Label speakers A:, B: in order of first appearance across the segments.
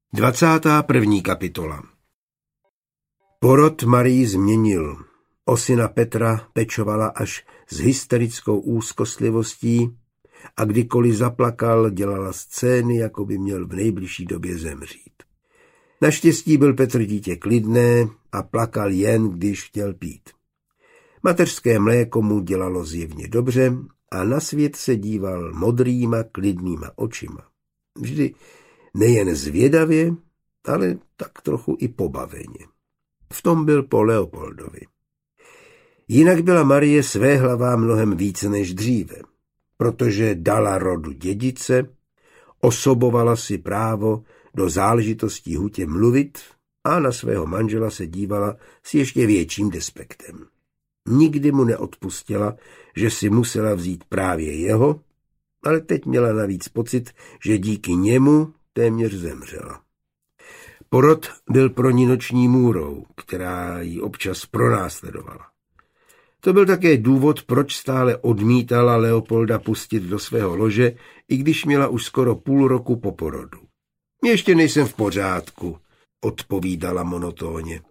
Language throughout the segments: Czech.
A: 21. kapitola. Porod Marii změnil. O syna Petra pečovala až s hysterickou úzkostlivostí a kdykoliv zaplakal, dělala scény, jako by měl v nejbližší době zemřít. Naštěstí byl Petr dítě klidné a plakal jen, když chtěl pít. Mateřské mléko mu dělalo zjevně dobře a na svět se díval modrýma, klidnýma očima. Vždy nejen zvědavě, ale tak trochu i pobaveně. V tom byl po Leopoldovi. Jinak byla Marie svéhlavá mnohem více než dříve, protože dala rodu dědice, osobovala si právo do záležitostí hutě mluvit a na svého manžela se dívala s ještě větším despektem. Nikdy mu neodpustila, že si musela vzít právě jeho, ale teď měla navíc pocit, že díky němu téměř zemřela. Porod byl pro ní noční můrou, která ji občas pronásledovala. To byl také důvod, proč stále odmítala Leopolda pustit do svého lože, i když měla už skoro půl roku po porodu. Ještě nejsem v pořádku, odpovídala monotónně.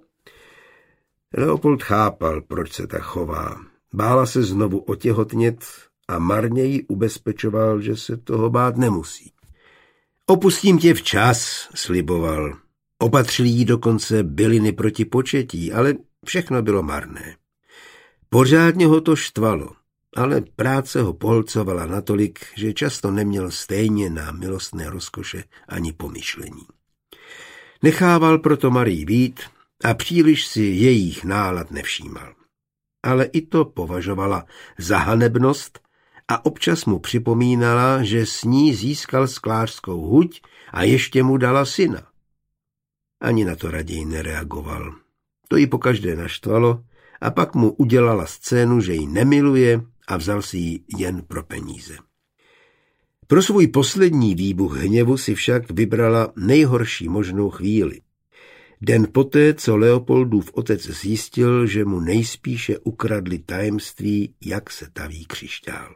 A: Leopold chápal, proč se tak chová. Bála se znovu otěhotnět a marně ji ubezpečoval, že se toho bát nemusí. Opustím tě včas, sliboval. Opatřil jí dokonce byliny proti početí, ale všechno bylo marné. Pořádně ho to štvalo, ale práce ho pohlcovala natolik, že často neměl stejně na milostné rozkoše ani pomyšlení. Nechával proto Marii být a příliš si jejich nálad nevšímal. Ale i to považovala za hanebnost a občas mu připomínala, že s ní získal sklářskou huť a ještě mu dala syna. Ani na to raději nereagoval. To ji pokaždé naštvalo a pak mu udělala scénu, že ji nemiluje a vzal si ji jen pro peníze. Pro svůj poslední výbuch hněvu si však vybrala nejhorší možnou chvíli. Den poté, co Leopoldův otec zjistil, že mu nejspíše ukradli tajemství, jak se taví křišťál.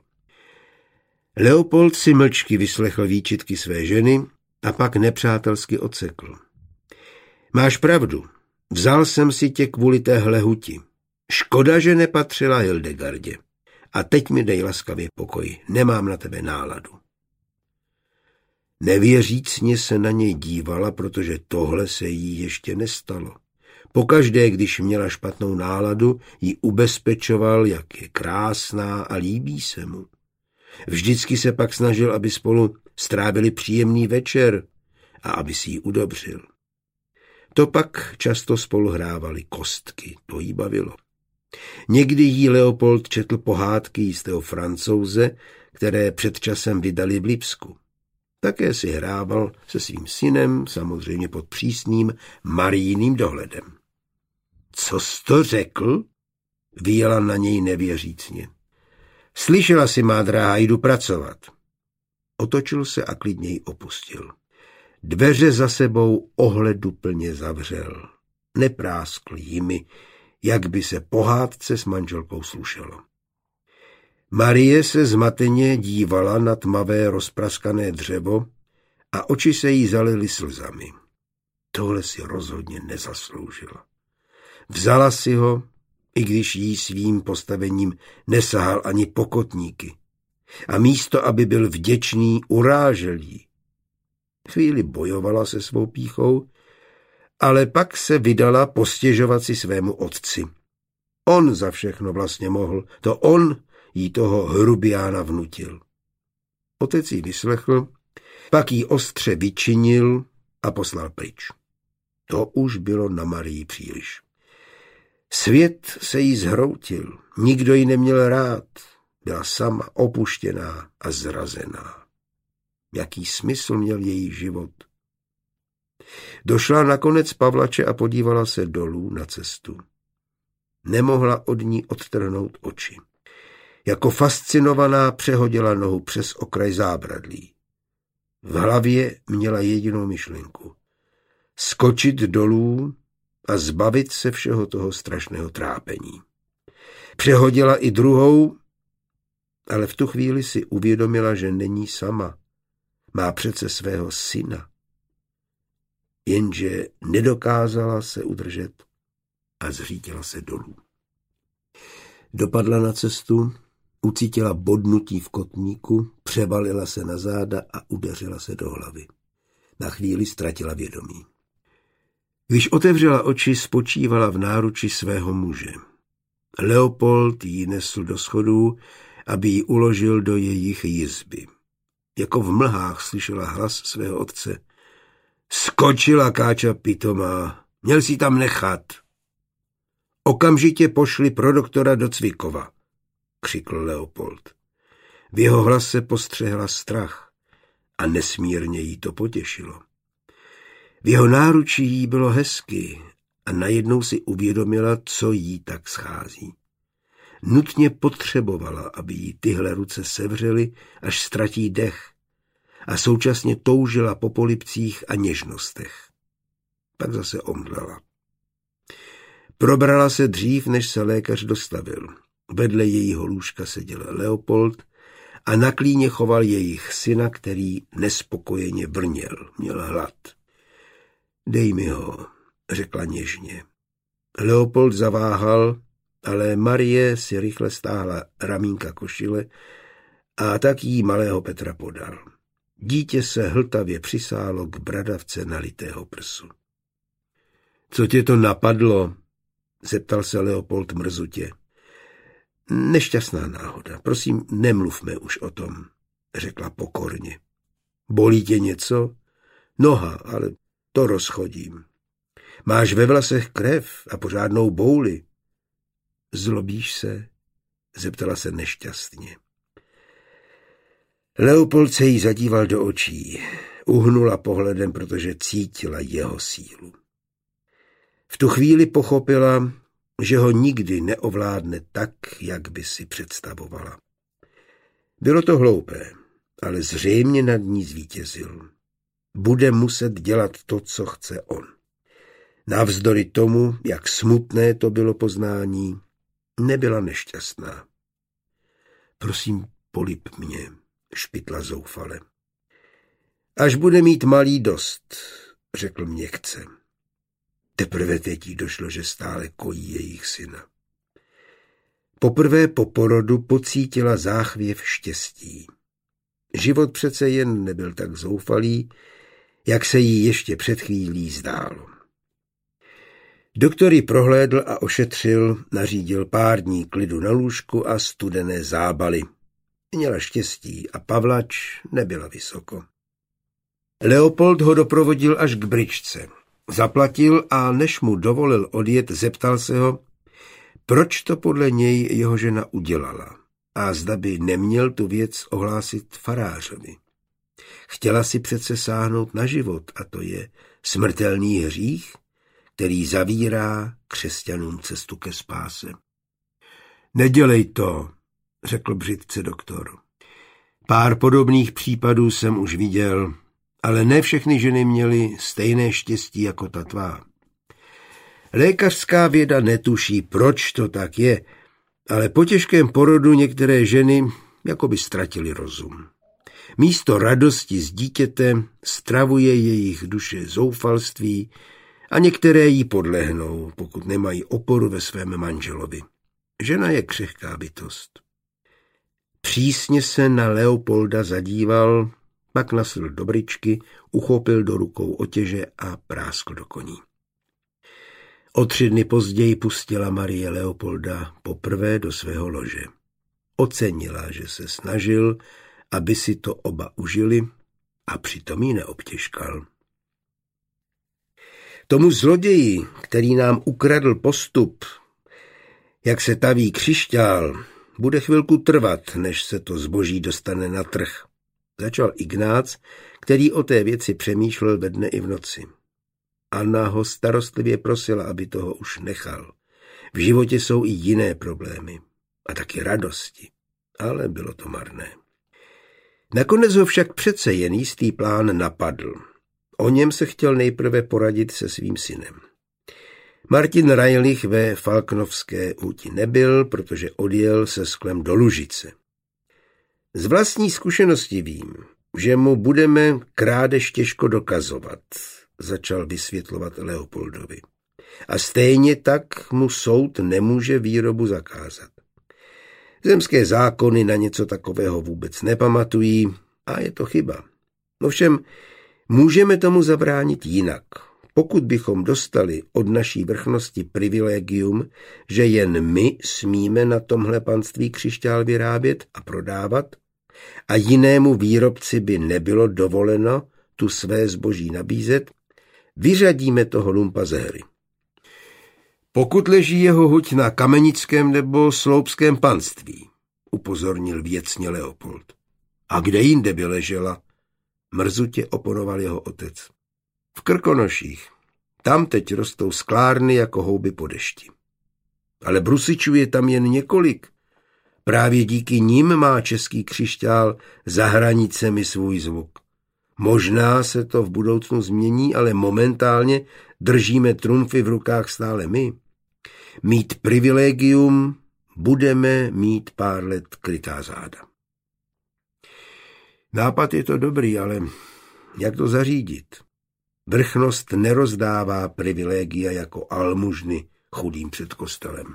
A: Leopold si mlčky vyslechl výčitky své ženy a pak nepřátelsky odsekl. Máš pravdu, vzal jsem si tě kvůli téhle huti. Škoda, že nepatřila Hildegardě. A teď mi dej laskavě pokoj, nemám na tebe náladu. Nevěřícně se na něj dívala, protože tohle se jí ještě nestalo. Pokaždé, když měla špatnou náladu, ji ubezpečoval, jak je krásná a líbí se mu. Vždycky se pak snažil, aby spolu strávili příjemný večer a aby si ji udobřil. To pak často spolu hrávali kostky, to jí bavilo. Někdy jí Leopold četl pohádky jistého Francouze, které před časem vydali v Lipsku. Také si hrával se svým synem, samozřejmě pod přísným Marijiným dohledem. Co jsi to řekl? Vyjela na něj nevěřícně. Slyšela si, má dráha, jdu pracovat. Otočil se a klidně ji opustil. Dveře za sebou ohleduplně zavřel. Nepráskl jimi, jak by se pohádce s manželkou slušelo. Marie se zmateně dívala na tmavé rozpraskané dřevo a oči se jí zalily slzami. Tohle si rozhodně nezasloužila. Vzala si ho, i když jí svým postavením nesahal ani pokotníky. A místo, aby byl vděčný, urážel jí. Chvíli bojovala se svou pýchou, ale pak se vydala postěžovat si svému otci. On za všechno vlastně mohl, to on jí toho hrubiána vnutil. Otec jí vyslechl, pak jí ostře vyčinil a poslal pryč. To už bylo na Marii příliš. Svět se jí zhroutil, nikdo ji neměl rád, byla sama opuštěná a zrazená. Jaký smysl měl její život? Došla na konec Pavlače a podívala se dolů na cestu. Nemohla od ní odtrhnout oči. Jako fascinovaná přehodila nohu přes okraj zábradlí. V hlavě měla jedinou myšlenku. Skočit dolů a zbavit se všeho toho strašného trápení. Přehodila i druhou, ale v tu chvíli si uvědomila, že není sama. Má přece svého syna. jenže nedokázala se udržet a zřítila se dolů. Dopadla na cestu, ucítila bodnutí v kotníku, převalila se na záda a udeřila se do hlavy. Na chvíli ztratila vědomí. Když otevřela oči, spočívala v náruči svého muže. Leopold ji nesl do schodů, aby ji uložil do jejich jizby. Jako v mlhách slyšela hlas svého otce. Skočila, káča pitomá, měl si tam nechat. Okamžitě pošli pro doktora do Cvikova, křikl Leopold. V jeho hlase postřehla strach a nesmírně jí to potěšilo. V jeho náručí jí bylo hezky a najednou si uvědomila, co jí tak schází. Nutně potřebovala, aby jí tyhle ruce sevřely, až ztratí dech, a současně toužila po polibcích a něžnostech. Pak zase omdlela. Probrala se dřív, než se lékař dostavil. Vedle jejího lůžka seděl Leopold a na klíně choval jejich syna, který nespokojeně vrněl, měl hlad. Dej mi ho, řekla něžně. Leopold zaváhal, ale Marie si rychle stáhla ramínka košile a tak jí malého Petra podal. Dítě se hltavě přisálo k bradavce nalitého prsu. Co tě to napadlo? Zeptal se Leopold mrzutě. Nešťastná náhoda, prosím, nemluvme už o tom, řekla pokorně. Bolí tě něco? Noha, ale to rozchodím. Máš ve vlasech krev a pořádnou bouli. Zlobíš se? Zeptala se nešťastně. Leopold se jí zadíval do očí. Uhnula pohledem, protože cítila jeho sílu. V tu chvíli pochopila, že ho nikdy neovládne tak, jak by si představovala. Bylo to hloupé, ale zřejmě nad ní zvítězil. Bude muset dělat to, co chce on. Navzdory tomu, jak smutné to bylo poznání, nebyla nešťastná. Prosím, polib mě, špitla zoufale. Až bude mít malý dost, řekl měkce. Teprve teď jí došlo, že stále kojí jejich syna. Poprvé po porodu pocítila záchvěv štěstí. Život přece jen nebyl tak zoufalý, jak se jí ještě před chvílí zdálo. Doktor ji prohlédl a ošetřil, nařídil pár dní klidu na lůžku a studené zábaly. Měla štěstí a pavlač nebyla vysoko. Leopold ho doprovodil až k bryczce. Zaplatil a než mu dovolil odjet, zeptal se ho, proč to podle něj jeho žena udělala a zda by neměl tu věc ohlásit farářovi. Chtěla si přece sáhnout na život a to je smrtelný hřích, který zavírá křesťanům cestu ke spáse. Nedělej to, řekl břitce doktor. Pár podobných případů jsem už viděl, ale ne všechny ženy měly stejné štěstí jako ta tvá. Lékařská věda netuší, proč to tak je, ale po těžkém porodu některé ženy jakoby ztratily rozum. Místo radosti z dítěte stravuje jejich duše zoufalství a některé jí podlehnou, pokud nemají oporu ve svém manželovi. Žena je křehká bytost. Přísně se na Leopolda zadíval, pak nasedl do bryczky, uchopil do rukou otěže a práskl do koní. O 3 dny později pustila Marie Leopolda poprvé do svého lože. Ocenila, že se snažil, aby si to oba užili a přitom ji neobtěžkal. Tomu zloději, který nám ukradl postup, jak se taví křišťál, bude chvilku trvat, než se to zboží dostane na trh. Začal Ignác, který o té věci přemýšlel ve dne i v noci. Anna ho starostlivě prosila, aby toho už nechal. V životě jsou i jiné problémy a taky radosti, ale bylo to marné. Nakonec ho však přece jen jistý plán napadl. O něm se chtěl nejprve poradit se svým synem. Martin Rajlich ve Falknovské huti nebyl, protože odjel se sklem do Lužice. Z vlastní zkušenosti vím, že mu budeme krádež těžko dokazovat, začal vysvětlovat Leopoldovi. A stejně tak mu soud nemůže výrobu zakázat. Zemské zákony na něco takového vůbec nepamatují a je to chyba. Ovšem, můžeme tomu zabránit jinak. Pokud bychom dostali od naší vrchnosti privilegium, že jen my smíme na tomhle panství křišťál vyrábět a prodávat a jinému výrobci by nebylo dovoleno tu své zboží nabízet, vyřadíme toho lumpa ze hry. Pokud leží jeho huť na kamenickém nebo sloupském panství, upozornil věcně Leopold. A kde jinde by ležela? Mrzutě oponoval jeho otec. V Krkonoších. Tam teď rostou sklárny jako houby po dešti. Ale brusičů je tam jen několik. Právě díky nim má český křišťál za hranicemi svůj zvuk. Možná se to v budoucnu změní, ale momentálně držíme trumfy v rukách stále my. Mít privilegium, budeme mít pár let krytá záda. Nápad je to dobrý, ale jak to zařídit? Vrchnost nerozdává privilegia jako almužny chudým před kostelem.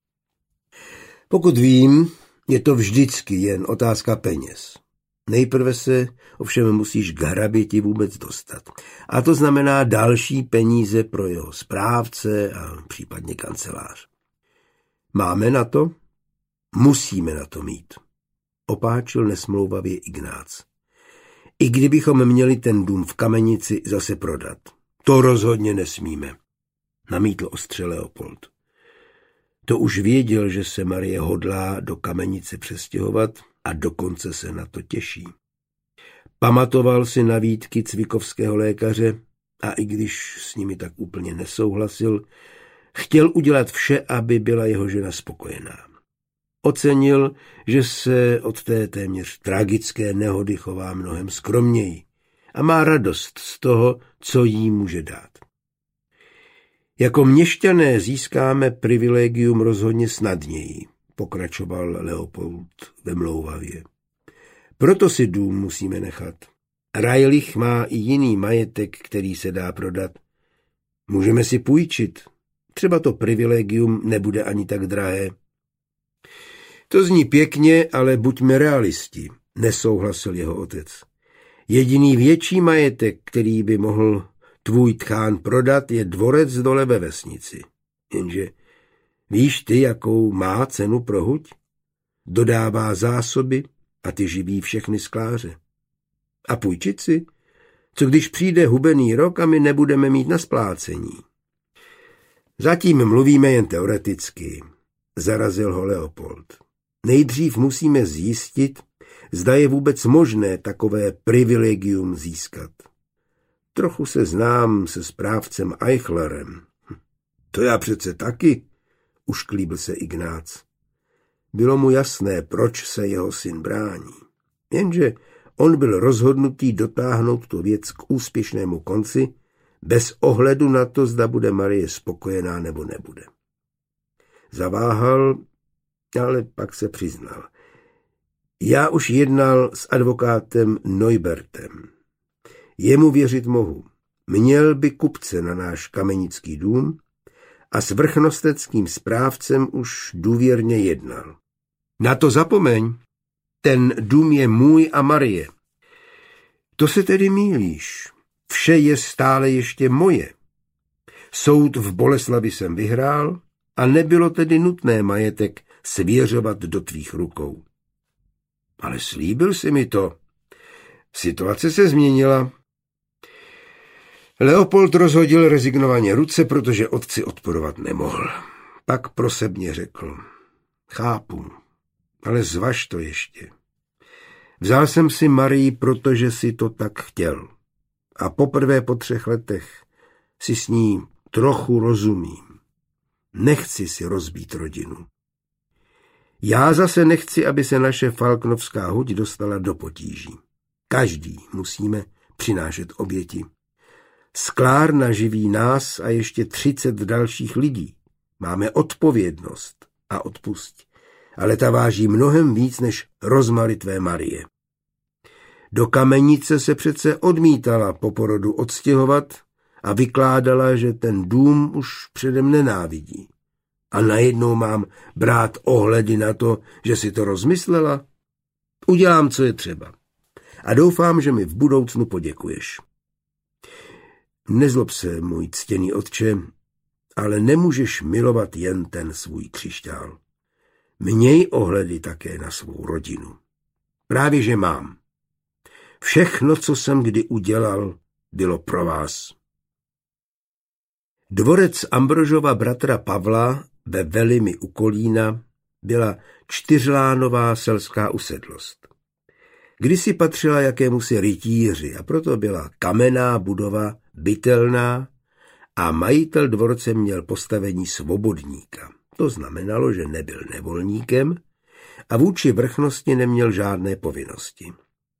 A: Pokud vím, je to vždycky jen otázka peněz. Nejprve se ovšem musíš k hraběti vůbec dostat. A to znamená další peníze pro jeho správce a případně kancelář. Máme na to? Musíme na to mít. Opáčil nesmlouvavě Ignác. I kdybychom měli ten dům v Kamenici zase prodat. To rozhodně nesmíme, namítl ostře Leopold. To už věděl, že se Marie hodlá do Kamenice přestěhovat a dokonce se na to těší. Pamatoval si na výtky cvikovského lékaře a i když s nimi tak úplně nesouhlasil, chtěl udělat vše, aby byla jeho žena spokojená. Ocenil, že se od té téměř tragické nehody chová mnohem skromněji a má radost z toho, co jí může dát. Jako měšťané získáme privilegium rozhodně snadněji, pokračoval Leopold vemlouvavě. Proto si dům musíme nechat. Rajlich má i jiný majetek, který se dá prodat. Můžeme si půjčit. Třeba to privilegium nebude ani tak drahé. To zní pěkně, ale buďme realisti, nesouhlasil jeho otec. Jediný větší majetek, který by mohl tvůj tchán prodat, je dvorec dole ve vesnici. Jenže víš ty, jakou má cenu pro huť? Dodává zásoby a ty živí všechny skláře. A půjčit si? Co když přijde hubený rok a my nebudeme mít na splácení? Zatím mluvíme jen teoreticky, zarazil ho Leopold. Nejdřív musíme zjistit, zda je vůbec možné takové privilegium získat. Trochu se znám se správcem Eichlerem. To já přece taky, ušklíbil se Ignác. Bylo mu jasné, proč se jeho syn brání. Jenže on byl rozhodnutý dotáhnout tu věc k úspěšnému konci, bez ohledu na to, zda bude Marie spokojená nebo nebude. Zaváhal, ale pak se přiznal. Já už jednal s advokátem Neubertem. Jemu věřit mohu. Měl by kupce na náš kamenický dům a s vrchnosteckým správcem už důvěrně jednal. Na to zapomeň, ten dům je můj a Marie. To se tedy mýlíš. Vše je stále ještě moje. Soud v Boleslavi jsem vyhrál a nebylo tedy nutné majetek svěřovat do tvých rukou. Ale slíbil jsi mi to. Situace se změnila. Leopold rozhodil rezignovaně ruce, protože otci odporovat nemohl. Pak prosebně řekl. Chápu, ale zvaž to ještě. Vzal jsem si Marii, protože si to tak chtěl. A poprvé po 3 letech si s ní trochu rozumím. Nechci si rozbít rodinu. Já zase nechci, aby se naše falknovská huť dostala do potíží. Každý musíme přinášet oběti. Sklárna živí nás a ještě 30 dalších lidí. Máme odpovědnost a odpusť, ale ta váží mnohem víc než rozmary tvé Marie. Do Kamenice se přece odmítala po porodu odstěhovat a vykládala, že ten dům už předem nenávidí. A najednou mám brát ohledy na to, že si to rozmyslela? Udělám, co je třeba. A doufám, že mi v budoucnu poděkuješ. Nezlob se, můj ctěný otče, ale nemůžeš milovat jen ten svůj křišťál. Měj ohledy také na svou rodinu. Právě že mám. Všechno, co jsem kdy udělal, bylo pro vás. Dvorec Ambrožova bratra Pavla ve Velimi u Kolína byla 4lánová selská usedlost. Kdysi patřila jakémusi rytíři a proto byla kamenná budova, bytelná a majitel dvorce měl postavení svobodníka. To znamenalo, že nebyl nevolníkem a vůči vrchnosti neměl žádné povinnosti.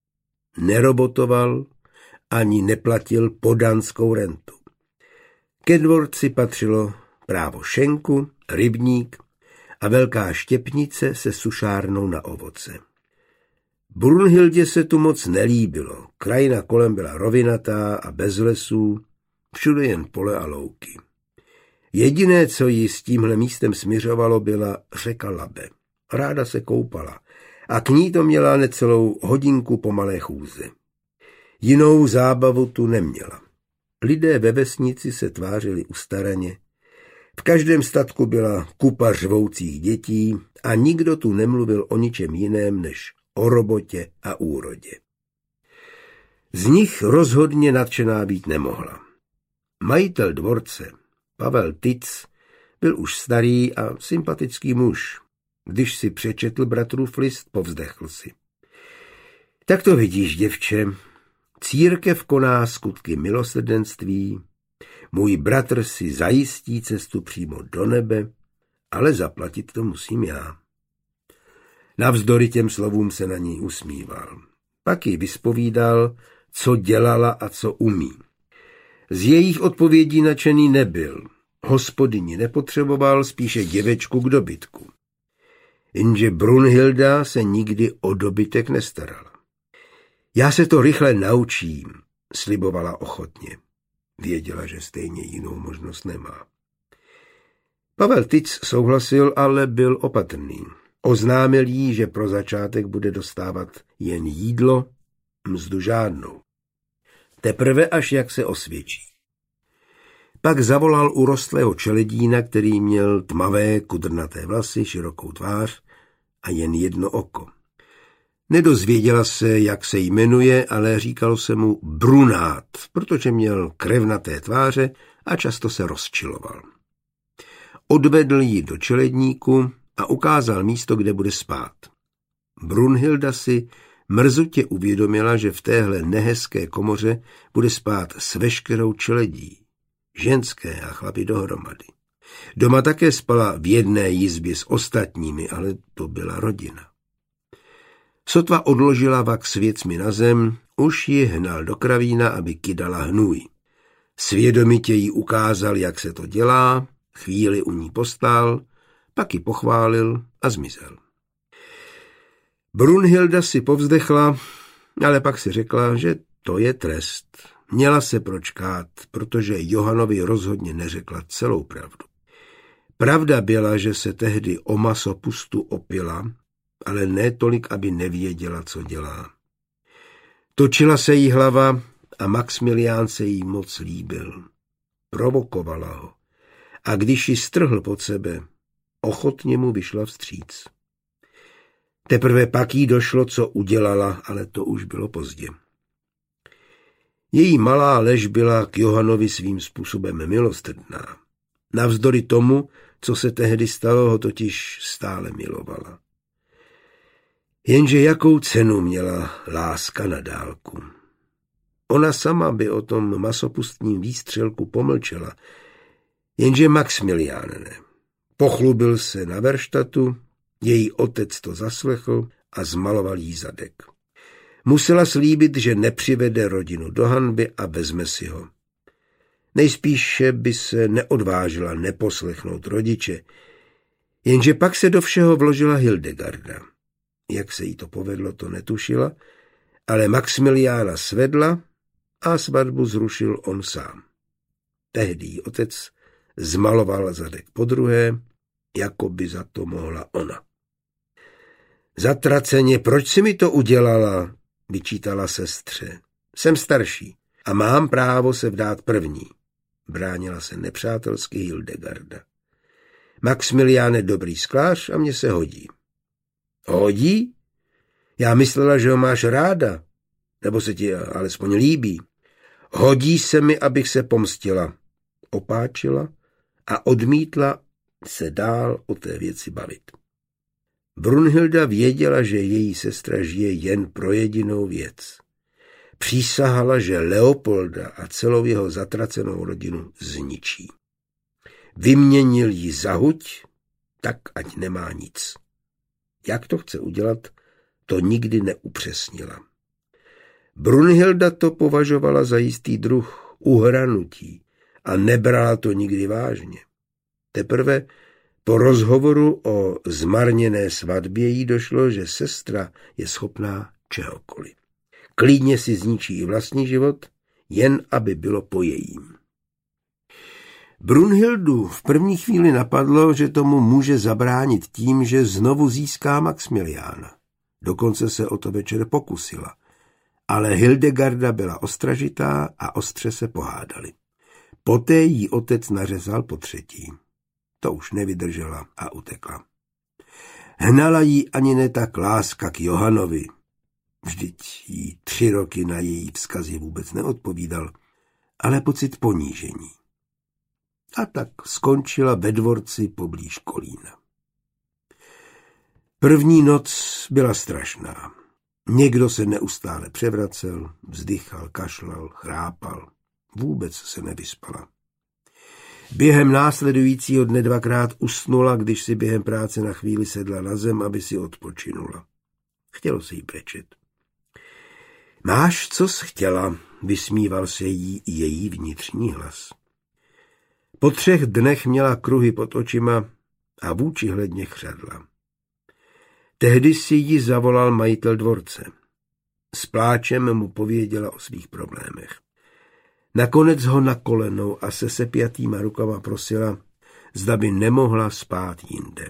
A: Nerobotoval ani neplatil podanskou rentu. Ke dvorci patřilo právo šenku, rybník a velká štěpnice se sušárnou na ovoce. Brunhildě se tu moc nelíbilo. Krajina kolem byla rovinatá a bez lesů, všude jen pole a louky. Jediné, co ji s tímhle místem smiřovalo, byla řeka Labe. Ráda se koupala a k ní to měla necelou hodinku po malé chůze. Jinou zábavu tu neměla. Lidé ve vesnici se tvářili ustaraně. V každém statku byla kupa řvoucích dětí a nikdo tu nemluvil o ničem jiném než o robotě a úrodě. Z nich rozhodně nadšená být nemohla. Majitel dvorce, Pavel Tic, byl už starý a sympatický muž. Když si přečetl bratrův list, povzdechl si. Tak to vidíš, děvče, církev koná skutky milosrdenství, můj bratr si zajistí cestu přímo do nebe, ale zaplatit to musím já. Navzdory těm slovům se na ní usmíval. Pak jí vyspovídal, co dělala a co umí. Z jejich odpovědí nadšený nebyl. Hospodyni nepotřeboval, spíše děvečku k dobytku. Jenže Brunhilda se nikdy o dobytek nestarala. Já se to rychle naučím, slibovala ochotně. Věděla, že stejně jinou možnost nemá. Pavel Tic souhlasil, ale byl opatrný. Oznámil jí, že pro začátek bude dostávat jen jídlo, mzdu žádnou. Teprve až jak se osvědčí. Pak zavolal urostlého čeledína, který měl tmavé kudrnaté vlasy, širokou tvář a jen jedno oko. Nedozvěděla se, jak se jmenuje, ale říkalo se mu Brunát, protože měl krevnaté tváře a často se rozčiloval. Odvedl ji do čeledníku a ukázal místo, kde bude spát. Brunhilda si mrzutě uvědomila, že v téhle nehezké komoře bude spát s veškerou čeledí, ženské a chlapi dohromady. Doma také spala v jedné jizbě s ostatními, ale to byla rodina. Sotva odložila vak s věcmi na zem, už ji hnal do kravína, aby kydala hnůj. Svědomitě jí ukázal, jak se to dělá, chvíli u ní postál, pak ji pochválil a zmizel. Brunhilda si povzdechla, ale pak si řekla, že to je trest. Měla se pročkát, protože Johanovi rozhodně neřekla celou pravdu. Pravda byla, že se tehdy o masopustu opila, ale ne tolik, aby nevěděla, co dělá. Točila se jí hlava a Maxmilián se jí moc líbil. Provokovala ho a když ji strhl pod sebe, ochotně mu vyšla vstříc. Teprve pak jí došlo, co udělala, ale to už bylo pozdě. Její malá lež byla k Johanovi svým způsobem milostrdná. Navzdory tomu, co se tehdy stalo, ho totiž stále milovala. Jenže jakou cenu měla láska na dálku? Ona sama by o tom masopustním výstřelku pomlčela, jenže Maxmilián ne. Pochlubil se na verštatu, její otec to zaslechl a zmaloval jí zadek. Musela slíbit, že nepřivede rodinu do hanby a vezme si ho. Nejspíše by se neodvážila neposlechnout rodiče, jenže pak se do všeho vložila Hildegarda. Jak se jí to povedlo, to netušila, ale Maxmiliána svedla a svatbu zrušil on sám. Tehdy jí otec zmaloval zadek podruhé, jako by za to mohla ona. Zatraceně, proč si mi to udělala, vyčítala sestře. Jsem starší a mám právo se vdát první. Bránila se nepřátelsky Hildegarda. Maxmilián je dobrý sklář a mně se hodí. Hodí? Já myslela, že ho máš ráda, nebo se ti alespoň líbí. Hodí se mi, abych se pomstila. Opáčila a odmítla se dál o té věci bavit. Brunhilda věděla, že její sestra žije jen pro jedinou věc. Přísahala, že Leopolda a celou jeho zatracenou rodinu zničí. Vyměnil ji za huť, tak ať nemá nic. Jak to chce udělat, to nikdy neupřesnila. Brunhilda to považovala za jistý druh uhranutí a nebrala to nikdy vážně. Teprve po rozhovoru o zmarněné svatbě jí došlo, že sestra je schopná čehokoliv. Klidně si zničí i vlastní život, jen aby bylo po jejím. Brunhildu v první chvíli napadlo, že tomu může zabránit tím, že znovu získá Maxmiliána. Dokonce se o to večer pokusila. Ale Hildegarda byla ostražitá a ostře se pohádali. Poté jí otec nařezal po třetí. To už nevydržela a utekla. Hnala jí ani ne tak láska k Johanovi. Vždyť jí 3 roky na její vzkazy vůbec neodpovídal, ale pocit ponížení. A tak skončila ve dvorci poblíž Kolína. První noc byla strašná. Někdo se neustále převracel, vzdychal, kašlal, chrápal. Vůbec se nevyspala. Během následujícího dne 2krát usnula, když si během práce na chvíli sedla na zem, aby si odpočinula. Chtělo se jí brečet. Máš, co jsi chtěla, vysmíval se jí její vnitřní hlas. Po 3 dnech měla kruhy pod očima a vůči hledně chřadla. Tehdy si ji zavolal majitel dvorce. S pláčem mu pověděla o svých problémech. Nakonec ho na kolenou a se sepjatýma rukama prosila, zda by nemohla spát jinde.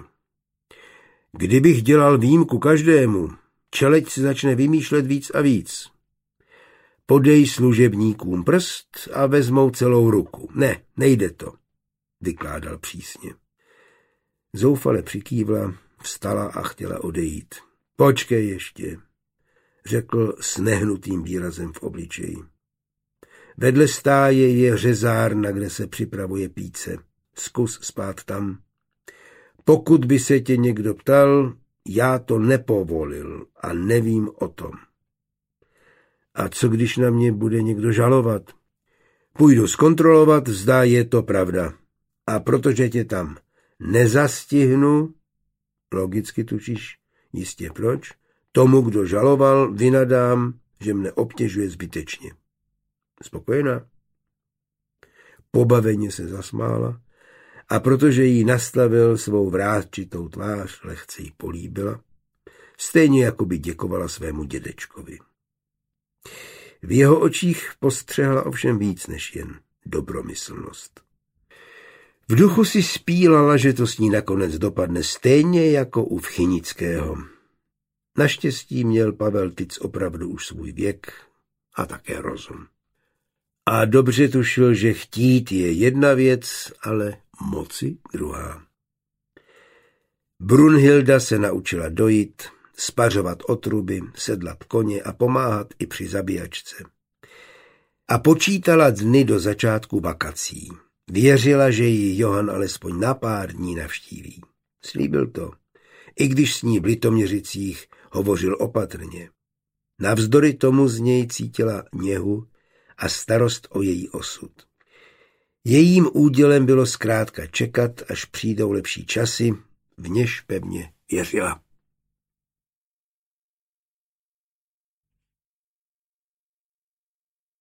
A: Kdybych dělal výjimku každému, čeleď si začne vymýšlet víc a víc. Podej služebníkům prst a vezmou celou ruku. Ne, nejde to, vykládal přísně. Zoufale přikývla, vstala a chtěla odejít. Počkej ještě, řekl s nehnutým výrazem v obličeji. Vedle stáje je řezárna, kde se připravuje píce. Zkus spát tam. Pokud by se tě někdo ptal, já to nepovolil a nevím o tom. A co když na mě bude někdo žalovat? Půjdu zkontrolovat, zda je to pravda. A protože tě tam nezastihnu, logicky tušíš jistě proč, tomu, kdo žaloval, vynadám, že mne obtěžuje zbytečně. Spokojená? Pobaveně se zasmála a protože jí nastavil svou vrátčitou tvář, lehce jí políbila, stejně jako by děkovala svému dědečkovi. V jeho očích postřehla ovšem víc než jen dobromyslnost. V duchu si spílala, že to s ní nakonec dopadne stejně jako u Vchynického. Naštěstí měl Pavel Tic opravdu už svůj věk a také rozum. A dobře tušil, že chtít je jedna věc, ale moci druhá. Brunhilda se naučila dojít, spařovat otruby, sedlat koně a pomáhat i při zabíjačce. A počítala dny do začátku vakací. Věřila, že ji Johan alespoň na pár dní navštíví. Slíbil to, i když s ní v Litoměřicích hovořil opatrně. Navzdory tomu z něj cítila něhu a starost o její osud. Jejím údělem bylo zkrátka čekat, až přijdou lepší časy, v něž pevně věřila.